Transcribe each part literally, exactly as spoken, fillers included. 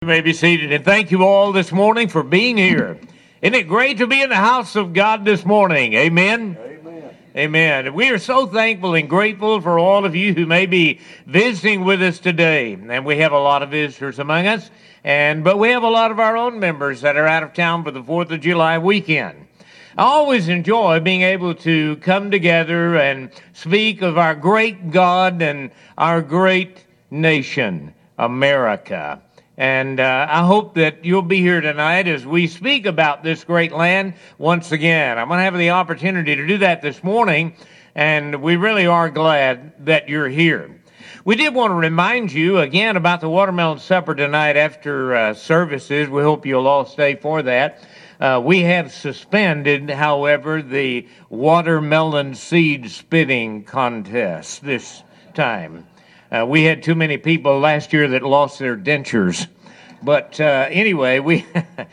You may be seated, and thank you all this morning for being here. Isn't it great to be in the house of God this morning? Amen? Amen. Amen. We are so thankful and grateful for all of you who may be visiting with us today. And we have a lot of visitors among us, and but we have a lot of our own members that are out of town for the fourth of July weekend. I always enjoy being able to come together and speak of our great God and our great nation, America. And uh, I hope that you'll be here tonight as we speak about this great land once again. I'm going to have the opportunity to do that this morning, and we really are glad that you're here. We did want to remind you again about the watermelon supper tonight after uh, services. We hope you'll all stay for that. Uh, we have suspended, however, the watermelon seed spitting contest this time. Uh, we had too many people last year that lost their dentures. But uh, anyway, we,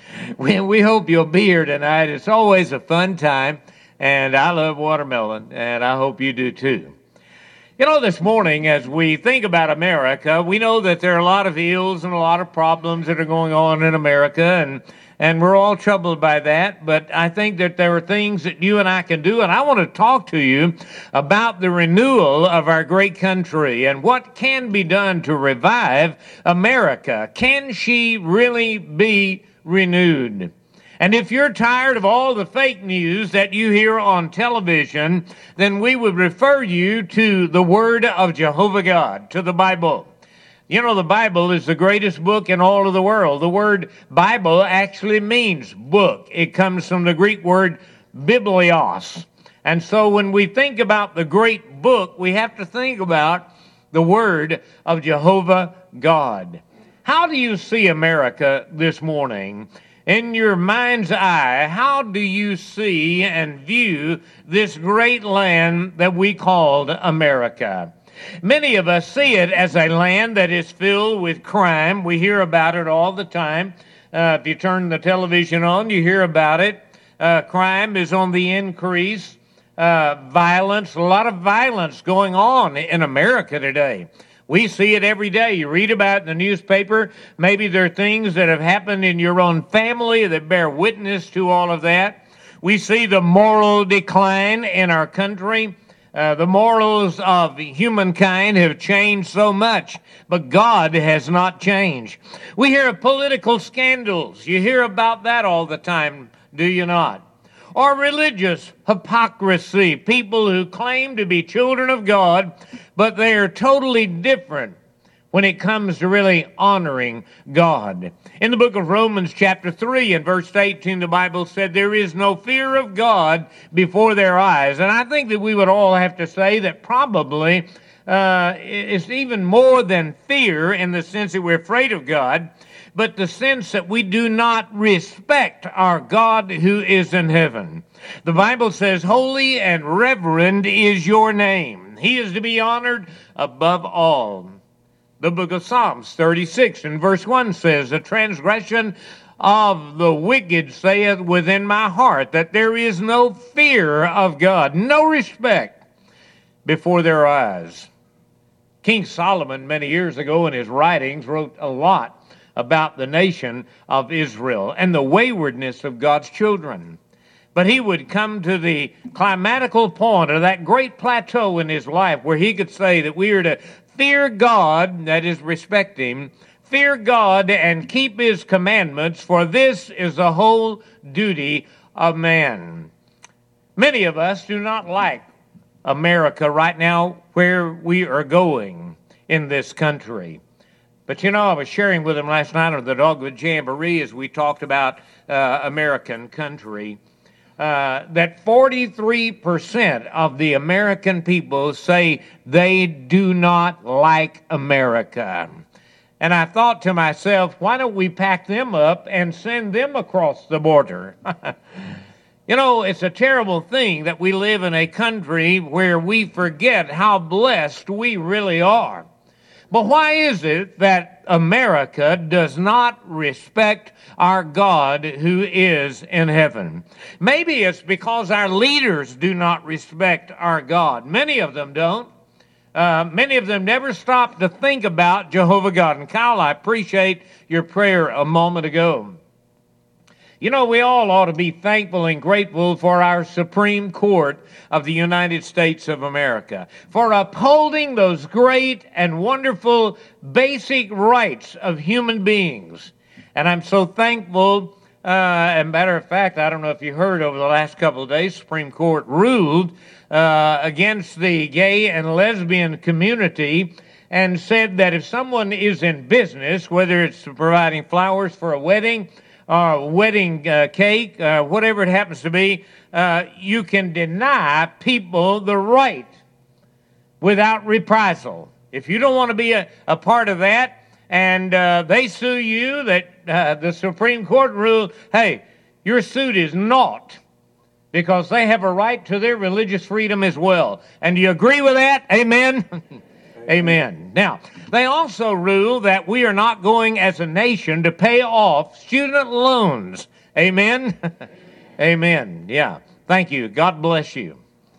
we we hope you'll be here tonight. It's always a fun time, and I love watermelon, and I hope you do too. You know, this morning, as we think about America, we know that there are a lot of ills and a lot of problems that are going on in America, and And we're all troubled by that, but I think that there are things that you and I can do, and I want to talk to you about the renewal of our great country and what can be done to revive America. Can she really be renewed? And if you're tired of all the fake news that you hear on television, then we would refer you to the Word of Jehovah God, to the Bible. You know, the Bible is the greatest book in all of the world. The word Bible actually means book. It comes from the Greek word biblios. And so when we think about the great book, we have to think about the word of Jehovah God. How do you see America this morning? In your mind's eye, how do you see and view this great land that we called America? Many of us see it as a land that is filled with crime. We hear about it all the time. Uh, if you turn the television on, you hear about it. Uh, crime is on the increase. Uh, violence, a lot of violence going on in America today. We see it every day. You read about it in the newspaper. Maybe there are things that have happened in your own family that bear witness to all of that. We see the moral decline in our country. Uh, the morals of humankind have changed so much, but God has not changed. We hear of political scandals. You hear about that all the time, do you not? Or religious hypocrisy, people who claim to be children of God, but they are totally different when it comes to really honoring God. In the book of Romans chapter three and verse eighteen, the Bible said, there is no fear of God before their eyes. And I think that we would all have to say that probably uh, it's even more than fear in the sense that we're afraid of God, but the sense that we do not respect our God who is in heaven. The Bible says, holy and reverend is your name. He is to be honored above all. The book of Psalms thirty-six and verse one says, the transgression of the wicked saith within my heart that there is no fear of God, no respect before their eyes. King Solomon, many years ago in his writings, wrote a lot about the nation of Israel and the waywardness of God's children. But he would come to the climactical point of that great plateau in his life where he could say that we are to fear God, that is, respect Him, fear God and keep His commandments, for this is the whole duty of man. Many of us do not like America right now where we are going in this country. But you know, I was sharing with them last night on the Dogwood Jamboree as we talked about uh, American country. Uh, that forty-three percent of the American people say they do not like America. And I thought to myself, why don't we pack them up and send them across the border? You know, it's a terrible thing that we live in a country where we forget how blessed we really are. But why is it that America does not respect our God who is in heaven? Maybe it's because our leaders do not respect our God. Many of them don't. Uh, many of them never stop to think about Jehovah God. And Kyle, I appreciate your prayer a moment ago. You know, we all ought to be thankful and grateful for our Supreme Court of the United States of America, for upholding those great and wonderful basic rights of human beings. And I'm so thankful, uh, and matter of fact, I don't know if you heard over the last couple of days, Supreme Court ruled uh, against the gay and lesbian community and said that if someone is in business, whether it's providing flowers for a wedding, or wedding uh, cake, uh, whatever it happens to be, uh, you can deny people the right without reprisal. If you don't want to be a, a part of that, and uh, they sue you, that uh, the Supreme Court ruled, hey, your suit is naught, because they have a right to their religious freedom as well. And do you agree with that? Amen? Amen. Now, they also rule that we are not going as a nation to pay off student loans. Amen? Amen. Yeah. Thank you. God bless you.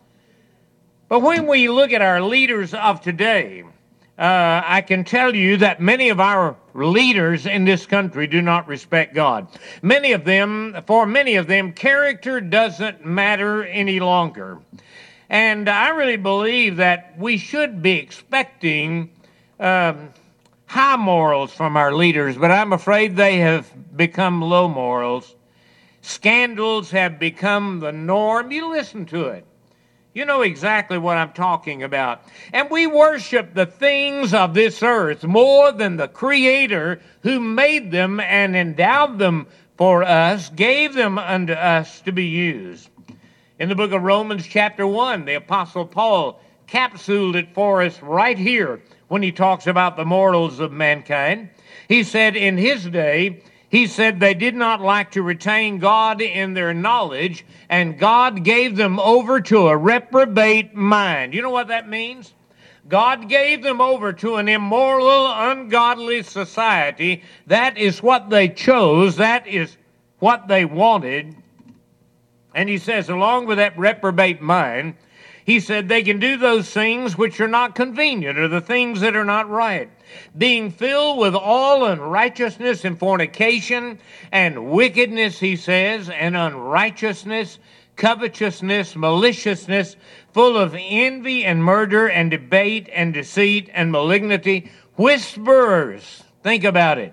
But when we look at our leaders of today, uh, I can tell you that many of our leaders in this country do not respect God. Many of them, for many of them, character doesn't matter any longer. And I really believe that we should be expecting um, high morals from our leaders, but I'm afraid they have become low morals. Scandals have become the norm. You listen to it. You know exactly what I'm talking about. And we worship the things of this earth more than the Creator who made them and endowed them for us, gave them unto us to be used. In the book of Romans chapter one, the Apostle Paul capsuled it for us right here when he talks about the morals of mankind. He said in his day, he said they did not like to retain God in their knowledge, and God gave them over to a reprobate mind. You know what that means? God gave them over to an immoral, ungodly society. That is what they chose. That is what they wanted. And he says, along with that reprobate mind, he said they can do those things which are not convenient, or the things that are not right, being filled with all unrighteousness and fornication and wickedness, he says, and unrighteousness, covetousness, maliciousness, full of envy and murder and debate and deceit and malignity, whisperers. Think about it.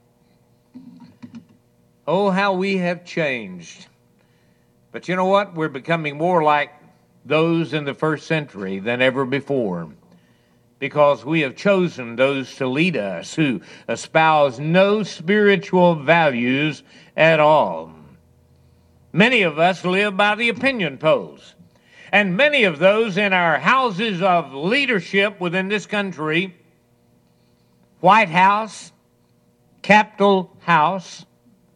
Oh, how we have changed. But you know what? We're becoming more like those in the first century than ever before, because we have chosen those to lead us who espouse no spiritual values at all. Many of us live by the opinion polls, and many of those in our houses of leadership within this country, White House, Capitol House,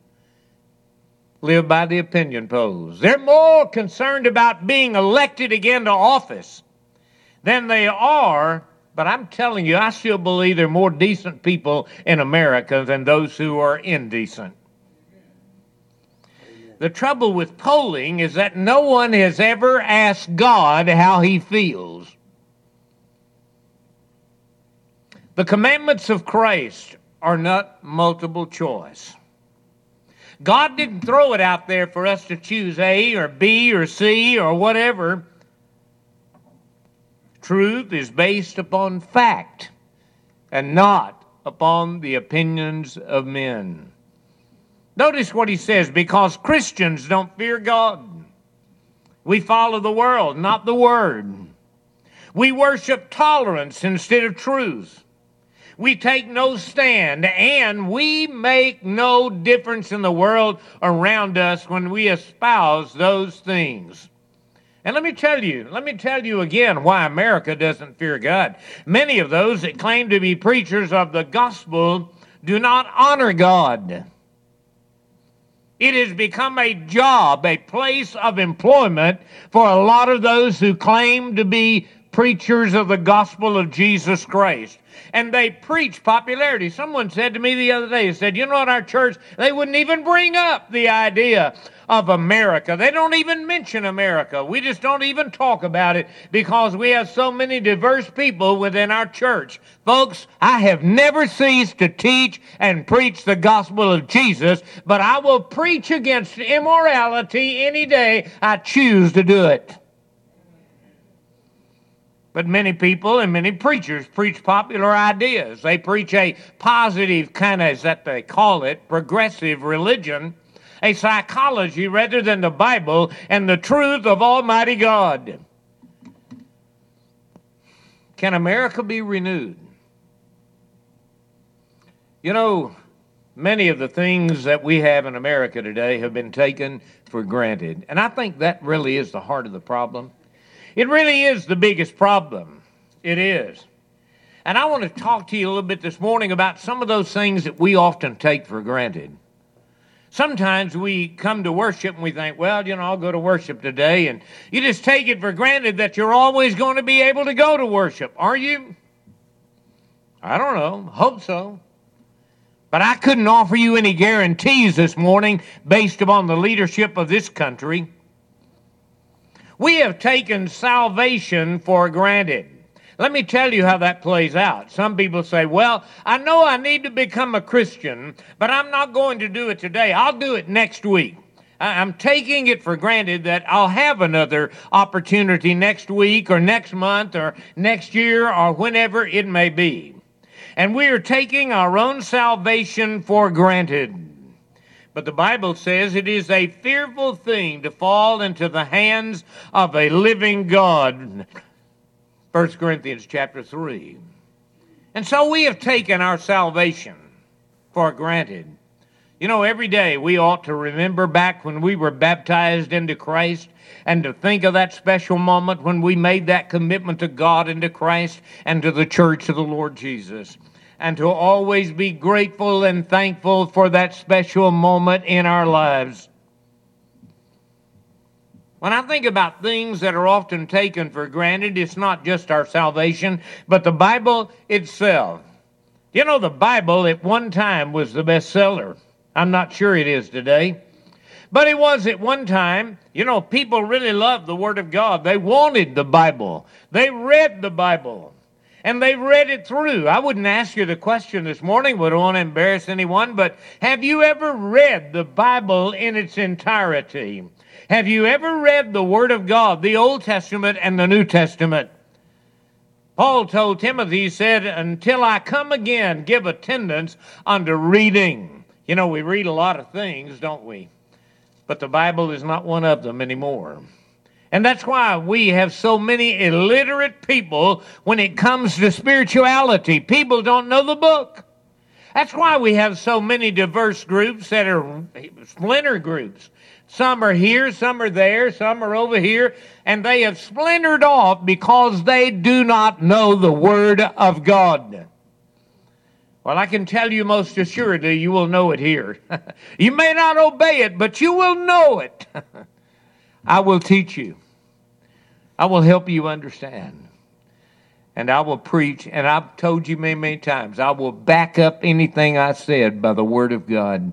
live by the opinion polls. They're more concerned about being elected again to office than they are, but I'm telling you, I still believe there are more decent people in America than those who are indecent. Amen. The trouble with polling is that no one has ever asked God how he feels. The commandments of Christ are not multiple choice. God didn't throw it out there for us to choose A or B or C or whatever. Truth is based upon fact and not upon the opinions of men. Notice what he says, because Christians don't fear God. We follow the world, not the Word. We worship tolerance instead of truth. We take no stand, and we make no difference in the world around us when we espouse those things. And let me tell you, let me tell you again why America doesn't fear God. Many of those that claim to be preachers of the gospel do not honor God. It has become a job, a place of employment for a lot of those who claim to be preachers of the gospel of Jesus Christ. And they preach popularity. Someone said to me the other day, he said, you know, at our church, they wouldn't even bring up the idea of America. They don't even mention America. We just don't even talk about it because we have so many diverse people within our church. Folks, I have never ceased to teach and preach the gospel of Jesus, but I will preach against immorality any day I choose to do it. But many people and many preachers preach popular ideas. They preach a positive kind of, as that they call it, progressive religion, a psychology rather than the Bible and the truth of Almighty God. Can America be renewed? You know, many of the things that we have in America today have been taken for granted. And I think that really is the heart of the problem. It really is the biggest problem. It is. And I want to talk to you a little bit this morning about some of those things that we often take for granted. Sometimes we come to worship and we think, well, you know, I'll go to worship today. And you just take it for granted that you're always going to be able to go to worship. Are you? I don't know. Hope so. But I couldn't offer you any guarantees this morning based upon the leadership of this country. We have taken salvation for granted. Let me tell you how that plays out. Some people say, well, I know I need to become a Christian, but I'm not going to do it today. I'll do it next week. I'm taking it for granted that I'll have another opportunity next week or next month or next year or whenever it may be. And we are taking our own salvation for granted. But the Bible says it is a fearful thing to fall into the hands of a living God. First Corinthians chapter three. And so we have taken our salvation for granted. You know, every day we ought to remember back when we were baptized into Christ and to think of that special moment when we made that commitment to God and to Christ and to the church of the Lord Jesus. And to always be grateful and thankful for that special moment in our lives. When I think about things that are often taken for granted, it's not just our salvation, but the Bible itself. You know, the Bible at one time was the bestseller. I'm not sure it is today. But it was at one time. You know, people really loved the Word of God. They wanted the Bible. They read the Bible. And they read it through. I wouldn't ask you the question this morning, we don't want to embarrass anyone, but have you ever read the Bible in its entirety? Have you ever read the Word of God, the Old Testament and the New Testament? Paul told Timothy, he said, until I come again, give attendance unto reading. You know, we read a lot of things, don't we? But the Bible is not one of them anymore. And that's why we have so many illiterate people when it comes to spirituality. People don't know the book. That's why we have so many diverse groups that are splinter groups. Some are here, some are there, some are over here, and they have splintered off because they do not know the Word of God. Well, I can tell you most assuredly you will know it here. You may not obey it, but you will know it. I will teach you. I will help you understand. And I will preach, and I've told you many, many times, I will back up anything I said by the Word of God.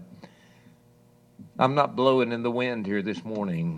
I'm not blowing in the wind here this morning.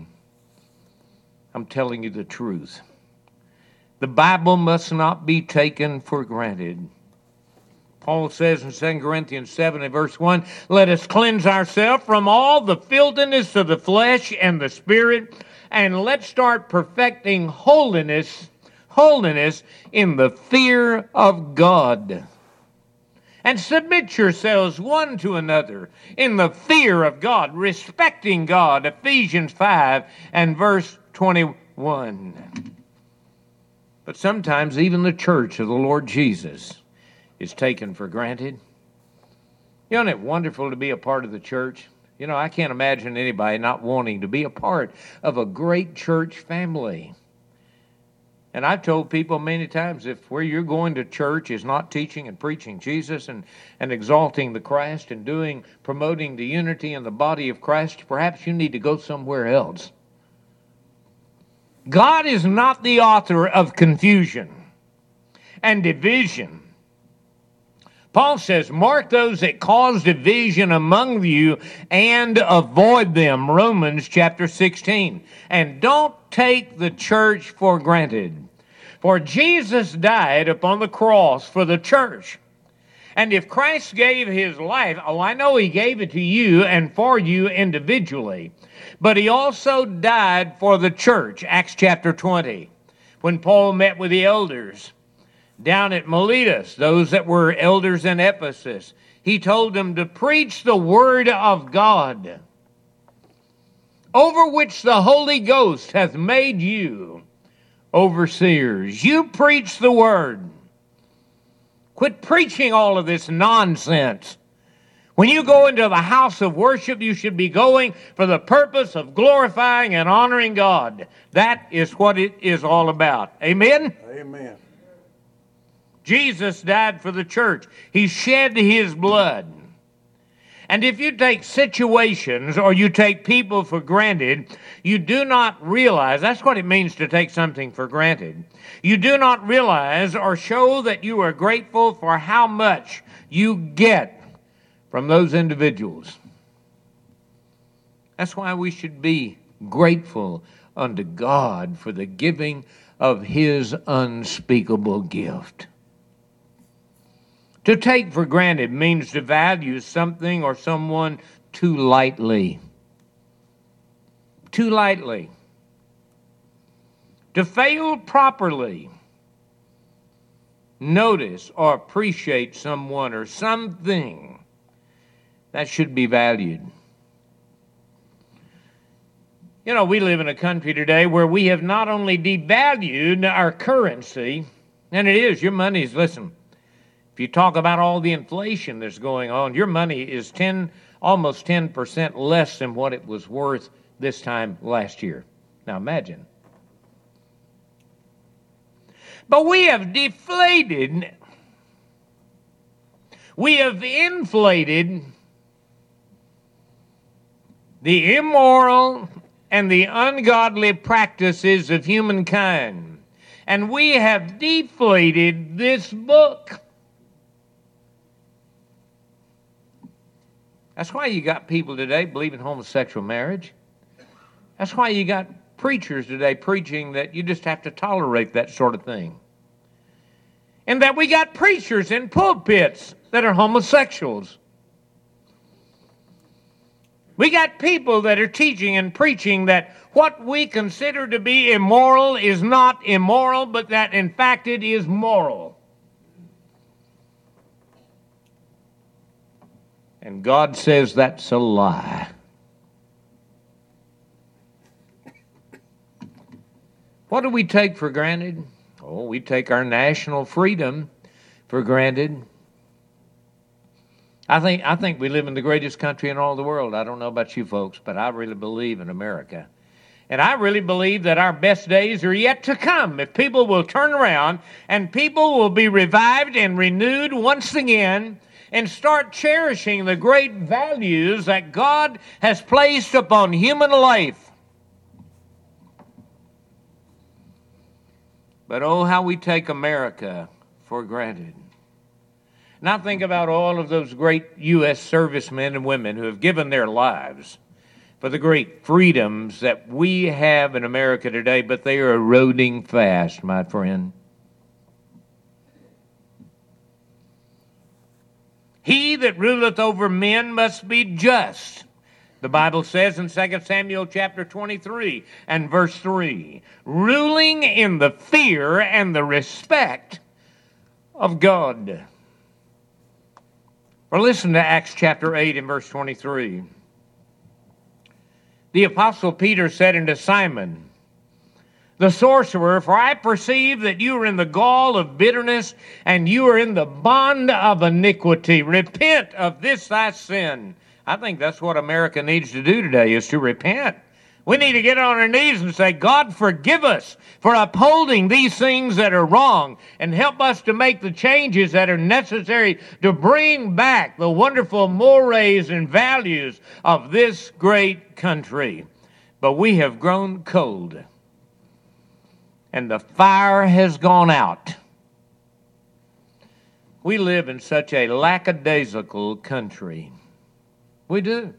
I'm telling you the truth. The Bible must not be taken for granted. Paul says in Second Corinthians seven and verse one, let us cleanse ourselves from all the filthiness of the flesh and the spirit, and let's start perfecting holiness, holiness in the fear of God. And submit yourselves one to another in the fear of God, respecting God. Ephesians five and verse twenty-one. But sometimes even the church of the Lord Jesus is taken for granted. You know, isn't it wonderful to be a part of the church? You know, I can't imagine anybody not wanting to be a part of a great church family. And I've told people many times, if where you're going to church is not teaching and preaching Jesus and, and exalting the Christ and doing, promoting the unity in the body of Christ, perhaps you need to go somewhere else. God is not the author of confusion and division. Paul says, mark those that cause division among you and avoid them. Romans chapter sixteen. And don't take the church for granted. For Jesus died upon the cross for the church. And if Christ gave his life, oh, I know he gave it to you and for you individually, but he also died for the church, Acts chapter twenty, when Paul met with the elders down at Miletus, those that were elders in Ephesus. He told them to preach the word of God, over which the Holy Ghost hath made you overseers. You preach the word. Quit preaching all of this nonsense. When you go into the house of worship, you should be going for the purpose of glorifying and honoring God. That is what it is all about. Amen? Amen. Jesus died for the church. He shed his blood. And if you take situations or you take people for granted, you do not realize, that's what it means to take something for granted. You do not realize or show that you are grateful for how much you get from those individuals. That's why we should be grateful unto God for the giving of his unspeakable gift. To take for granted means to value something or someone too lightly. Too lightly. To fail properly, notice or appreciate someone or something that should be valued. You know, we live in a country today where we have not only devalued our currency, and it is, your money is, listen, if you talk about all the inflation that's going on, your money is ten, almost ten percent less than what it was worth this time last year. Now imagine. But we have deflated, we have inflated the immoral and the ungodly practices of humankind. And we have deflated this book. That's why you got people today believing homosexual marriage. That's why you got preachers today preaching that you just have to tolerate that sort of thing. And that we got preachers in pulpits that are homosexuals. We got people that are teaching and preaching that what we consider to be immoral is not immoral, but that in fact it is moral. And God says that's a lie. What do we take for granted? Oh, we take our national freedom for granted. I think I think we live in the greatest country in all the world. I don't know about you folks, but I really believe in America. And I really believe that our best days are yet to come if people will turn around and people will be revived and renewed once again and start cherishing the great values that God has placed upon human life. But oh, how we take America for granted. And I think about all of those great U S servicemen and women who have given their lives for the great freedoms that we have in America today, but they are eroding fast, my friend. He that ruleth over men must be just. The Bible says in Second Samuel chapter twenty-three and verse three, ruling in the fear and the respect of God. Or listen to Acts chapter eight and verse twenty-three. The apostle Peter said unto Simon, the sorcerer, for I perceive that you are in the gall of bitterness, and you are in the bond of iniquity. Repent of this thy sin. I think that's what America needs to do today, is to repent. We need to get on our knees and say, God, forgive us for upholding these things that are wrong, and help us to make the changes that are necessary to bring back the wonderful mores and values of this great country. But we have grown cold. and the fire has gone out. We live in such a lackadaisical country. We do.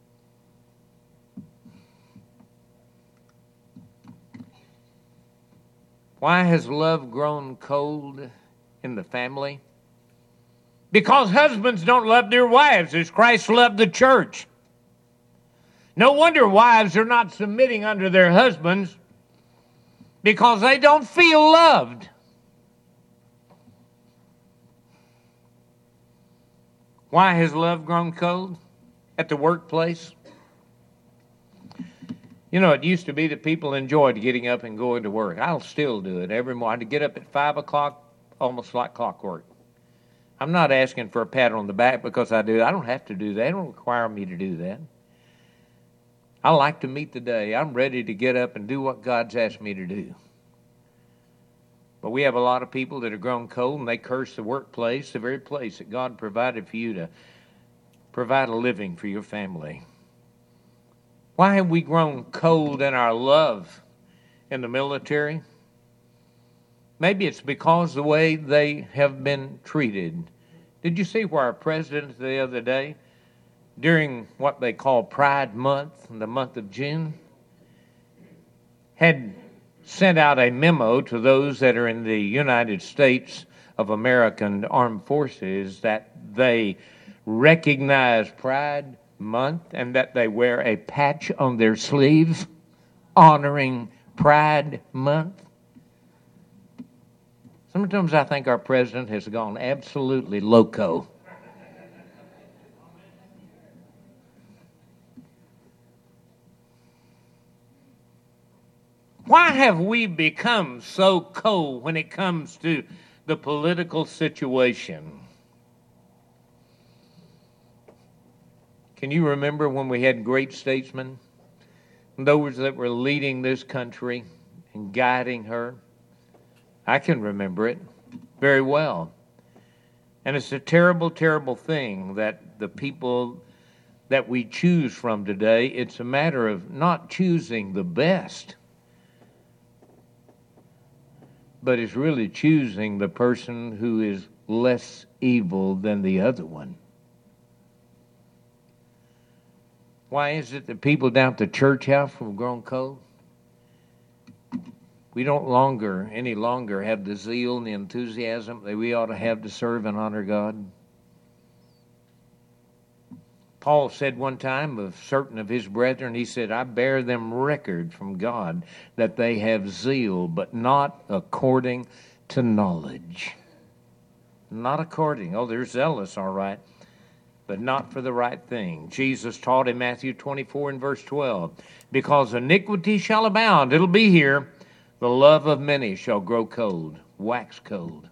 Why has love grown cold in the family? Because husbands don't love their wives as Christ loved the church. No wonder wives are not submitting under their husbands, because they don't feel loved. Why has love grown cold at the workplace? You know, it used to be that people enjoyed getting up and going to work. I'll still do it every morning. I get up at five o'clock, almost like clockwork. I'm not asking for a pat on the back because I do. I don't have to do that. They don't require me to do that. I like to meet the day. I'm ready to get up and do what God's asked me to do. But we have a lot of people that have grown cold, and they curse the workplace, the very place that God provided for you to provide a living for your family. Why have we grown cold in our love in the military? Maybe it's because of the way they have been treated. Did you see where our president the other day, during what they call Pride Month, in the month of June, had sent out a memo to those that are in the United States of American Armed Forces that they recognize Pride Month and that they wear a patch on their sleeve honoring Pride Month? Sometimes I think our president has gone absolutely loco. Why have we become so cold when it comes to the political situation? Can you remember when we had great statesmen, those that were leading this country and guiding her? I can remember it very well. And it's a terrible, terrible thing that the people that we choose from today, it's a matter of not choosing the best, but it's really choosing the person who is less evil than the other one. Why is it that people down at the church house have grown cold? We don't longer, any longer have the zeal and the enthusiasm that we ought to have to serve and honor God. Paul said one time of certain of his brethren, he said, I bear them record from God that they have zeal, but not according to knowledge. Not according. Oh, they're zealous, all right, but not for the right thing. Jesus taught in Matthew twenty-four and verse twelve, because iniquity shall abound, it'll be here, the love of many shall grow cold, wax cold.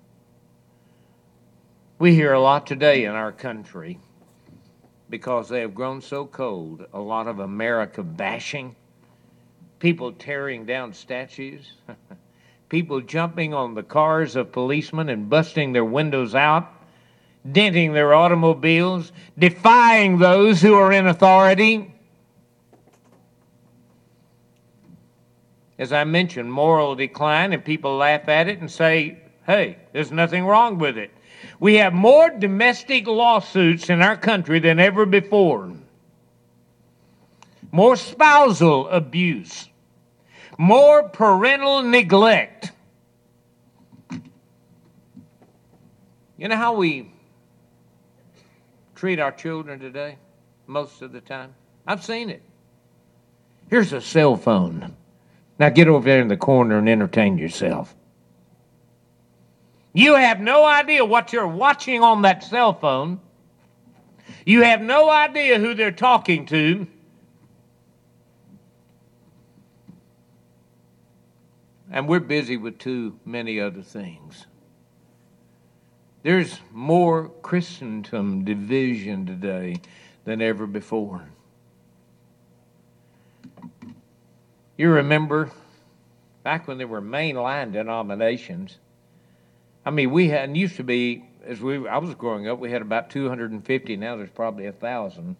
We hear a lot today in our country because they have grown so cold. A lot of America bashing, people tearing down statues, people jumping on the cars of policemen and busting their windows out, denting their automobiles, defying those who are in authority. As I mentioned, moral decline, and people laugh at it and say, hey, there's nothing wrong with it. We have more domestic lawsuits in our country than ever before. More spousal abuse. More parental neglect. You know how we treat our children today most of the time? I've seen it. Here's a cell phone. Now get over there in the corner and entertain yourself. You have no idea what you're watching on that cell phone. You have no idea who they're talking to. And we're busy with too many other things. There's more Christendom division today than ever before. You remember back when there were mainline denominations, I mean, we had, and used to be, as we I was growing up, we had about two hundred fifty. Now there's probably a thousand.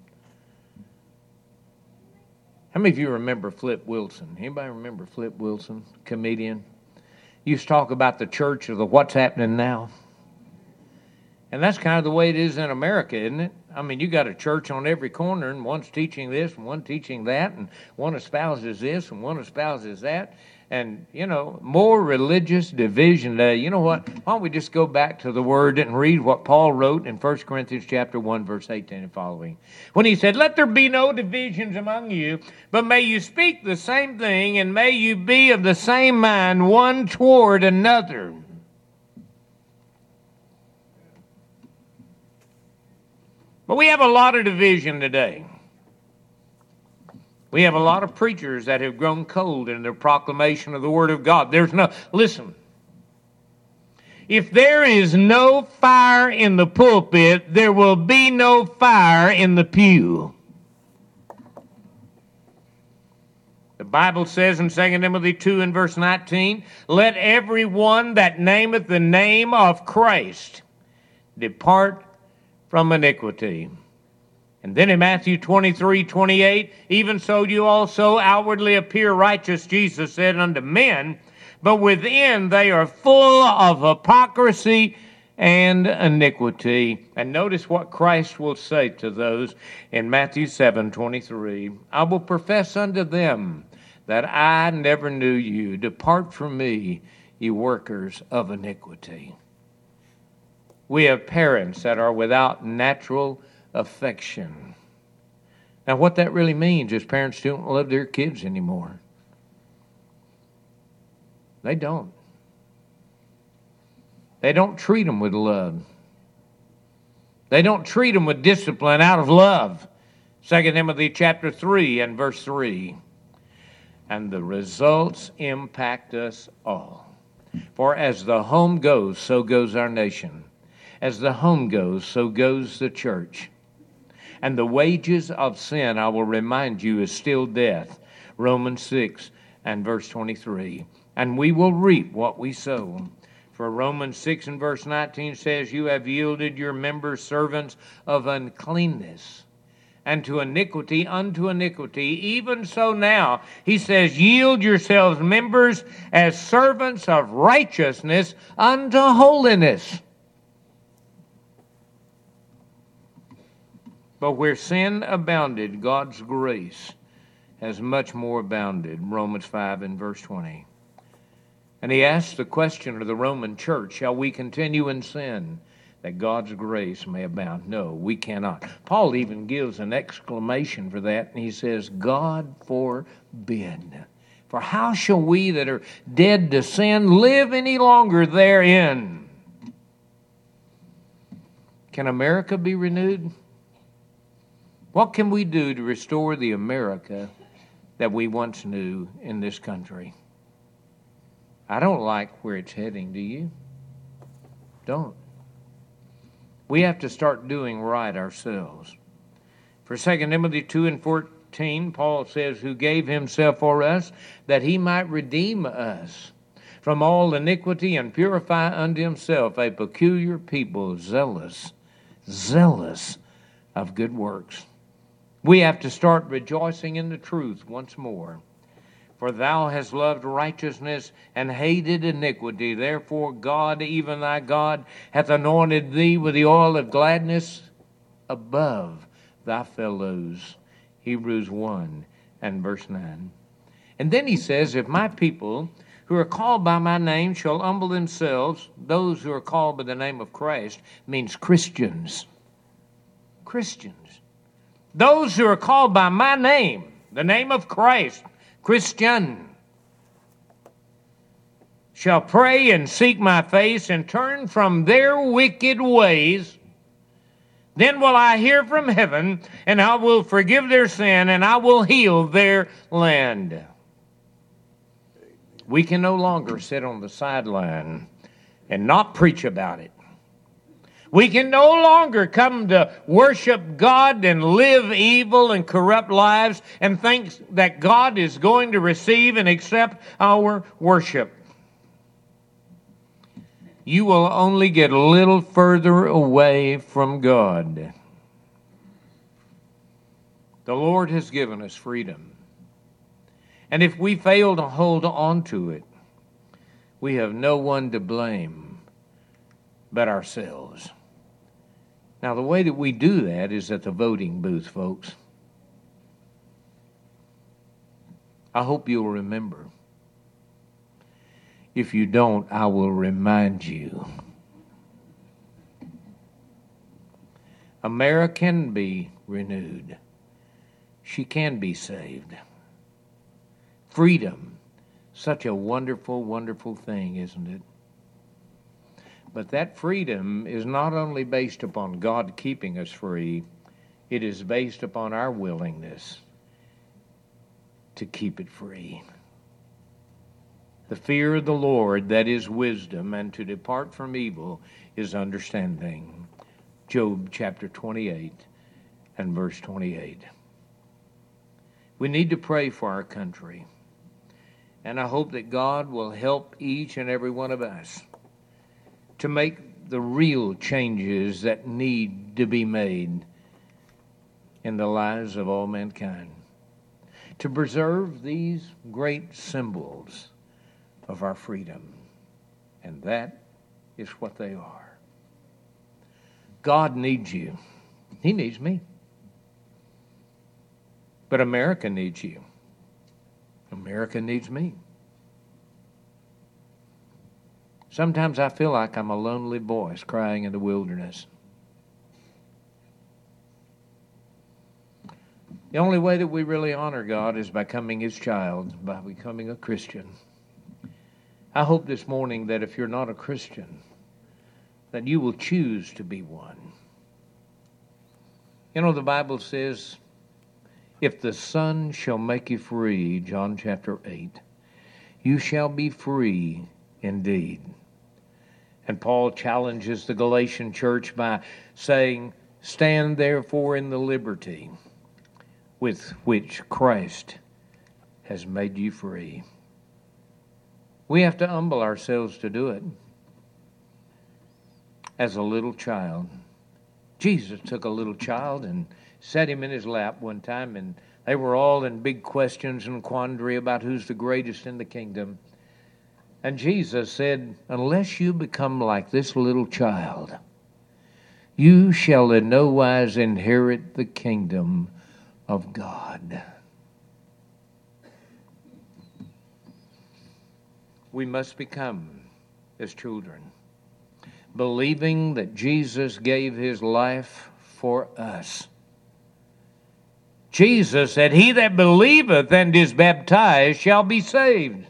How many of you remember Flip Wilson? Anybody remember Flip Wilson, comedian? used to talk about the church of the what's happening now. And that's kind of the way it is in America, isn't it? I mean, you got a church on every corner, and one's teaching this, and one teaching that, and one espouses this, and one espouses that. And, you know, more religious division today. You know what? Why don't we just go back to the Word and read what Paul wrote in First Corinthians chapter one, verse eighteen and following. When he said, "Let there be no divisions among you, but may you speak the same thing, and may you be of the same mind one toward another." But we have a lot of division today. We have a lot of preachers that have grown cold in their proclamation of the Word of God. There's no, listen, if there is no fire in the pulpit, there will be no fire in the pew. The Bible says in Second Timothy two and verse nineteen, "Let every one that nameth the name of Christ depart from iniquity." And then in Matthew twenty-three, twenty-eight, "Even so you also outwardly appear righteous," Jesus said, "unto men, but within they are full of hypocrisy and iniquity." And notice what Christ will say to those in Matthew seven, twenty-three. "I will profess unto them that I never knew you. Depart from me, you workers of iniquity." We have parents that are without natural affection. Now, what that really means is parents don't love their kids anymore. They don't. They don't treat them with love. They don't treat them with discipline out of love. Second Timothy chapter three and verse three. And the results impact us all. "For as the home goes, so goes our nation. As the home goes, so goes the church. And the wages of sin, I will remind you, is still death." Romans six and verse twenty-three. "And we will reap what we sow." For Romans six and verse nineteen says, "You have yielded your members servants of uncleanness, and to iniquity unto iniquity. Even so now," he says, "yield yourselves members as servants of righteousness unto holiness." But where sin abounded, God's grace has much more abounded. Romans five and verse twenty. And he asked the question of the Roman church, "Shall we continue in sin that God's grace may abound?" No, we cannot. Paul even gives an exclamation for that, and he says, "God forbid. For how shall we that are dead to sin live any longer therein?" Can America be renewed? What can we do to restore the America that we once knew in this country? I don't like where it's heading, do you? Don't. We have to start doing right ourselves. For Second Timothy two and fourteen, Paul says, "Who gave himself for us, that he might redeem us from all iniquity and purify unto himself a peculiar people, zealous, zealous of good works." We have to start rejoicing in the truth once more. "For thou hast loved righteousness and hated iniquity. Therefore God, even thy God, hath anointed thee with the oil of gladness above thy fellows." Hebrews one and verse nine. And then he says, "If my people who are called by my name shall humble themselves," those who are called by the name of Christ means Christians. Christians. Those who are called by my name, the name of Christ, Christian, "shall pray and seek my face and turn from their wicked ways, then will I hear from heaven, and I will forgive their sin, and I will heal their land." We can no longer sit on the sideline and not preach about it. We can no longer come to worship God and live evil and corrupt lives and think that God is going to receive and accept our worship. You will only get a little further away from God. The Lord has given us freedom. And if we fail to hold on to it, we have no one to blame but ourselves. Now, the way that we do that is at the voting booth, folks. I hope you'll remember. If you don't, I will remind you. America can be renewed. She can be saved. Freedom, such a wonderful, wonderful thing, isn't it? But that freedom is not only based upon God keeping us free, it is based upon our willingness to keep it free. The fear of the Lord, that is wisdom, and to depart from evil is understanding. Job chapter twenty-eight and verse twenty-eight. We need to pray for our country. And I hope that God will help each and every one of us to make the real changes that need to be made in the lives of all mankind. To preserve these great symbols of our freedom. And that is what they are. God needs you. He needs me. But America needs you. America needs me. Sometimes I feel like I'm a lonely voice crying in the wilderness. The only way that we really honor God is by becoming His child, by becoming a Christian. I hope this morning that if you're not a Christian, that you will choose to be one. You know, the Bible says, if the Son shall make you free, John chapter eight, you shall be free indeed. And Paul challenges the Galatian church by saying, stand therefore in the liberty with which Christ has made you free. We have to humble ourselves to do it. As a little child, Jesus took a little child and set him in his lap one time, and they were all in big questions and quandary about who's the greatest in the kingdom. And Jesus said, unless you become like this little child, you shall in no wise inherit the kingdom of God. We must become as children, believing that Jesus gave His life for us. Jesus said, he that believeth and is baptized shall be saved.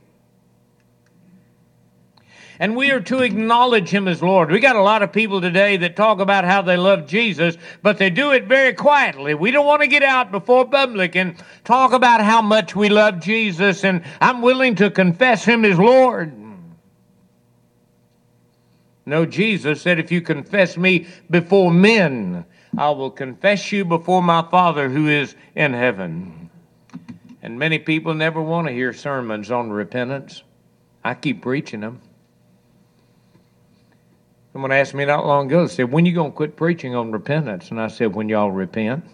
And we are to acknowledge Him as Lord. We got a lot of people today that talk about how they love Jesus, but they do it very quietly. We don't want to get out before public and talk about how much we love Jesus and I'm willing to confess Him as Lord. No, Jesus said, if you confess me before men, I will confess you before my Father who is in heaven. And many people never want to hear sermons on repentance. I keep preaching them. Someone asked me not long ago, they said, when are you going to quit preaching on repentance? And I said, when y'all repent.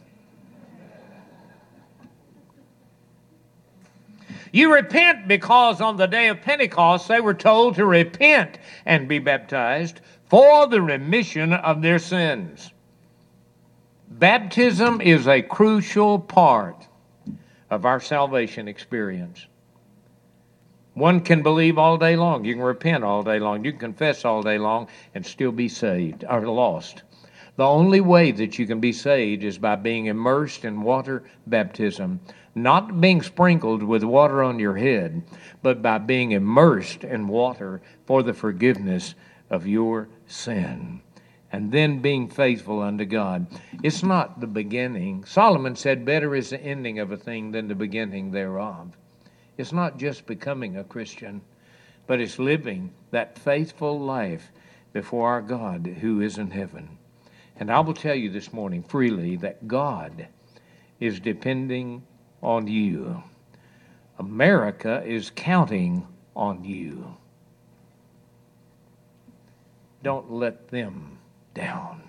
You repent because on the day of Pentecost they were told to repent and be baptized for the remission of their sins. Baptism is a crucial part of our salvation experience. One can believe all day long. You can repent all day long. You can confess all day long and still be saved or lost. The only way that you can be saved is by being immersed in water baptism. Not being sprinkled with water on your head, but by being immersed in water for the forgiveness of your sin. And then being faithful unto God. It's not the beginning. Solomon said, better is the ending of a thing than the beginning thereof. It's not just becoming a Christian, but it's living that faithful life before our God who is in heaven. And I will tell you this morning freely that God is depending on you. America is counting on you. Don't let them down.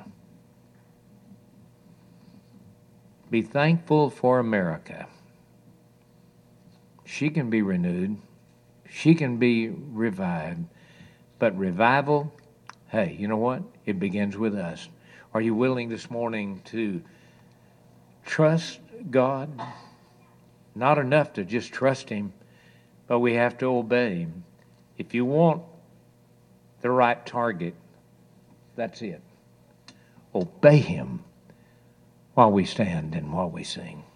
Be thankful for America. She can be renewed. She can be revived. But revival, hey, you know what? It begins with us. Are you willing this morning to trust God? Not enough to just trust Him, but we have to obey Him. If you want the right target, that's it. Obey Him while we stand and while we sing.